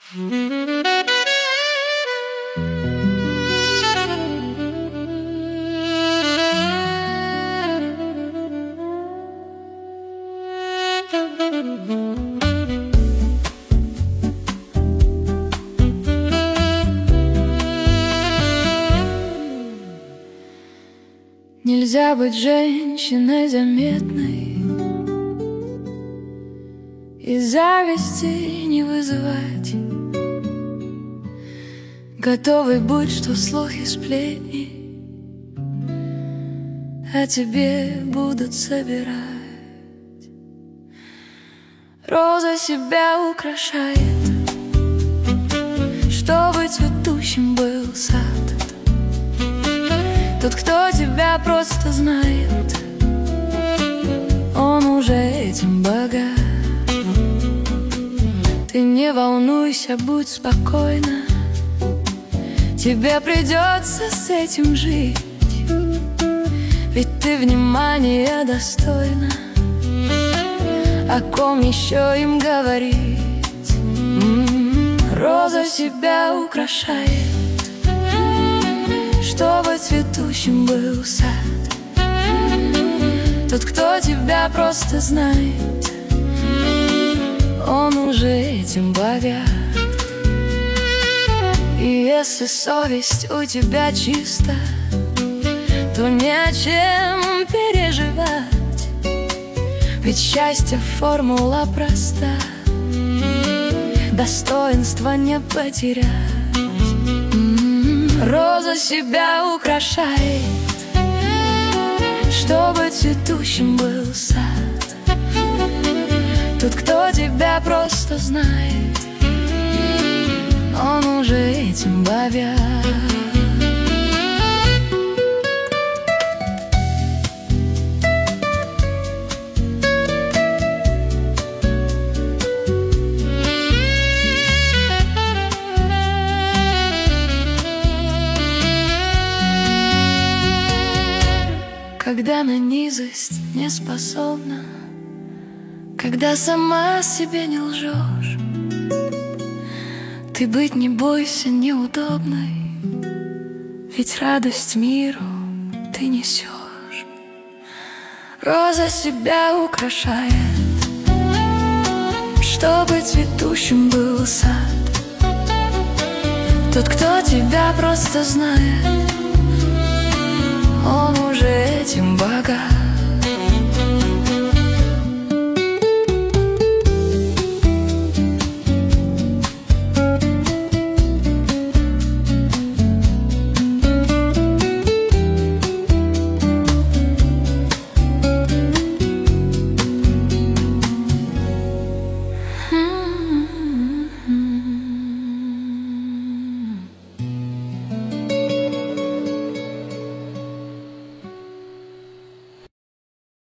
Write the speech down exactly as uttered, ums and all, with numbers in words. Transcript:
Нельзя быть женщиной заметной и зависти не вызывать, готовый быть, что слухи, сплетни о тебе будут собирать. Роза себя украшает, чтобы цветущим был сад. Тот, кто тебя просто знает, он уже этим богат. Ты не волнуйся, будь спокойна, тебе придется с этим жить, ведь ты внимания достойна. О ком еще им говорить? М-м-м. Роза себя украшает, чтобы цветущим был сад. Тот, кто тебя просто знает, он уже этим богат. И если совесть у тебя чиста, то не о чем переживать, ведь счастье формула проста, достоинства не потерять. Роза себя украшает, чтобы цветущим был сад. Тот, кто тебя просто знает, он уже этим богат. Когда на низость не способна, когда сама себе не лжешь, ты быть не бойся неудобной, ведь радость миру ты несешь. Роза себя украшает, чтобы цветущим был сад. Тот, кто тебя просто знает, он уже этим богат.